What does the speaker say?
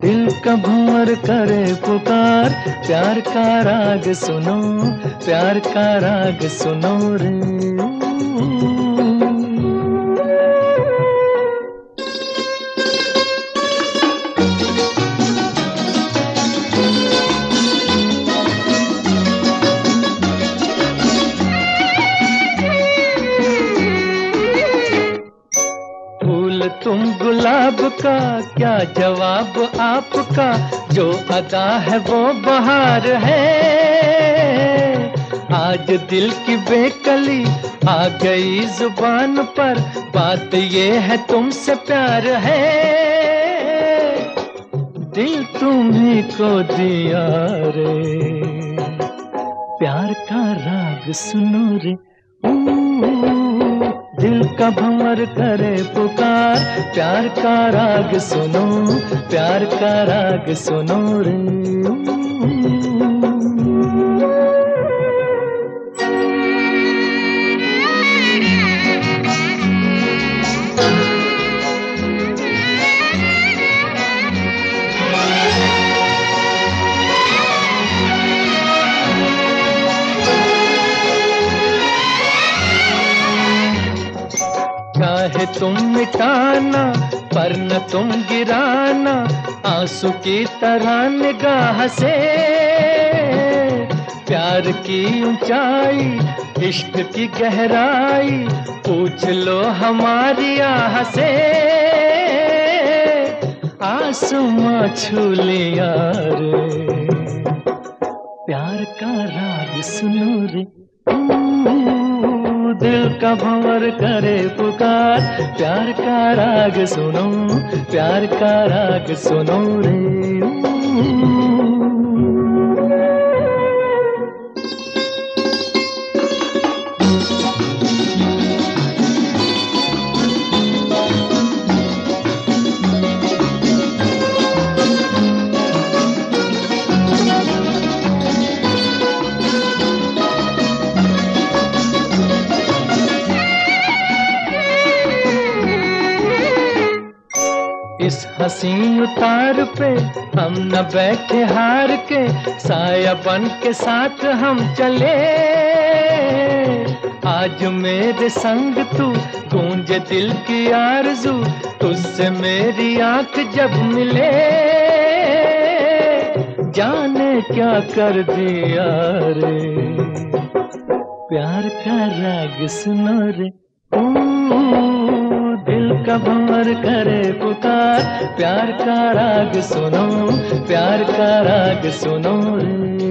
दिल का भंवर करे पुकार, प्यार का राग सुनो, प्यार का राग सुनो रे। फूल तुम गुलाब का, क्या जवाब आपका, जो अदा है वो बहार है। आज दिल की बेकली आ गई जुबान पर, बात ये है तुमसे प्यार है। दिल तुम्हीं को दिया रे, प्यार का राग सुनो रे। दिल का भंवर करे पुकार, प्यार का राग सुनो, प्यार का राग सुनो रे। चाहे तुम मिटाना पर न तुम गिराना, आंसू की तरह निगाह से। प्यार की ऊंचाई, इश्क की गहराई, पूछ लो हमारी आह से। आसमां छू लिया रे, प्यार का राग सुनो रे। दिल का भंवर करे पुकार, प्यार का राग सुनो, प्यार का राग सुनो रे। इस हसीन उतार पे हम न बैठे हार के, साया बन के साथ हम चले। आज मेरे संग तू, गूंजे दिल की आरज़ू, तुझसे मेरी आंख जब मिले। जाने क्या कर दिया रे, प्यार का राग सुनो रे। दिल का भंवर करे पुकार, प्यार का राग सुनो, प्यार का राग सुनो रे।